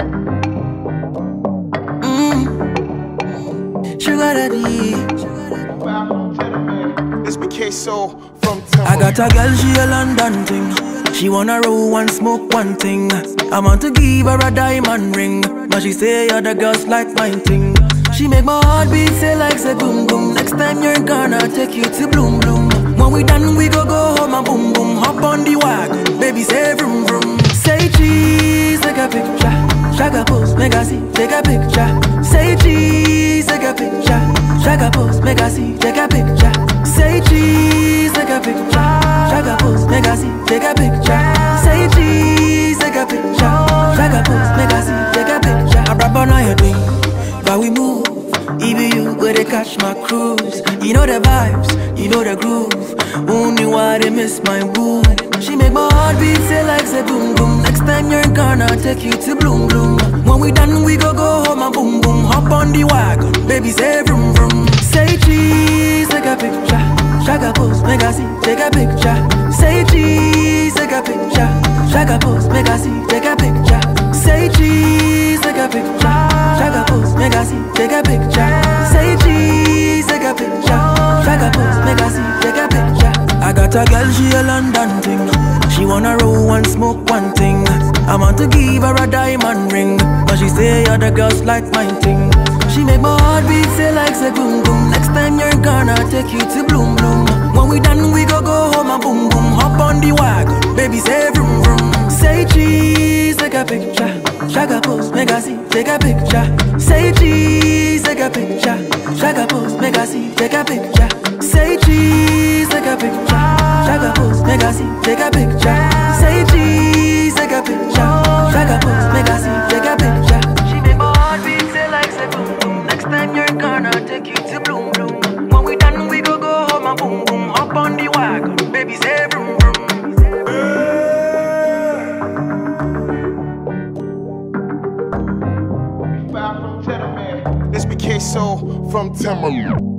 Sugar daddy. This BK Soul from I got a girl, she a London thing. She wanna roll and smoke one thing. I want to give her a diamond ring, but she say other girls like mine thing. She make my heart beat say like say boom boom. Next time you're gonna take you to Bloom Bloom. When we done we go home and boom boom. Hop on the wagon, baby say vroom vroom. Say cheese, take a picture. Shaka pose, make I see, take a picture. Say cheese, take a picture. Shaka pose, make I see, take a picture. Say cheese, take a picture. Shaka pose, make I see, take a picture. Say cheese, take a picture. Shaka pose, make I see, take a picture. I rap on your thing, but we move. Even you where they catch my cruise. You know the vibes, you know the groove. Only why they miss my boo. She make my heart beat say like say boom boom. Next time you're gonna take you to Bloom Bloom. When we done we go home and boom boom. Hop on the wagon, baby say vroom vroom. Say cheese, take a picture. Shaka pose, make I see, take a picture. Say cheese, take a picture. Shaka pose, make I see, take a picture. Say cheese, take a picture. Shaka pose, make I see, take a picture. Say cheese, take a picture. Shaka pose, make I see, take a picture. I got a girl, she a London thing. She wanna roll and smoke one thing. I want to give her a diamond ring, but she say other girls like mine thing. She make my heart beat say like say boom boom. Next time you're gonna take you to Bloom Bloom. When we done we go home and boom boom. Hop on the wagon, baby say vroom vroom. Say cheese, take a picture. Shaka pose, make I see, take a picture. Say cheese, take a picture. Shaka pose, make I see, take a picture. Say cheese, take a picture. Shaka pose, make I see, take a picture. Say cheese, take a picture. Shaka pose, make I see, take a picture. She make my heart beat say like say boom boom. Next time you're gonna take you to Bloom Bloom. When we done we go home and boom boom. Hop on the wagon, baby say vroom vroom. This BK Soul from Timberland.